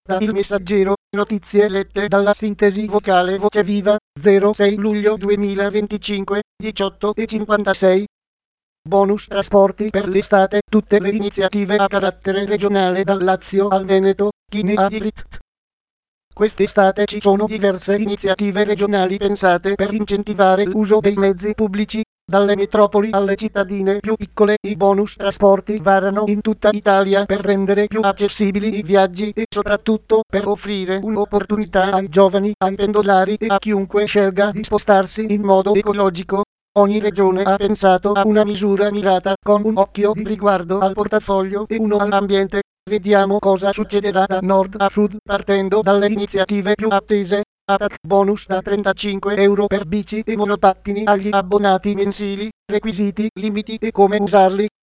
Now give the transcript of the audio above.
Da Il Messaggero, notizie lette dalla sintesi vocale Voce Viva, 06 luglio 2025, 18:56. Bonus trasporti per l'estate, tutte le iniziative a carattere regionale dal Lazio al Veneto, chi ne ha diritto? Quest'estate ci sono diverse iniziative regionali pensate per incentivare l'uso dei mezzi pubblici. Dalle metropoli alle cittadine più piccole i bonus trasporti varano in tutta Italia per rendere più accessibili i viaggi e soprattutto per offrire un'opportunità ai giovani, ai pendolari e a chiunque scelga di spostarsi in modo ecologico. Ogni regione ha pensato a una misura mirata con un occhio di riguardo al portafoglio e uno all'ambiente. Vediamo cosa succederà da nord a sud partendo dalle iniziative più attese. Attack bonus da 35 euro per bici e monopattini agli abbonati mensili, requisiti, limiti e come usarli.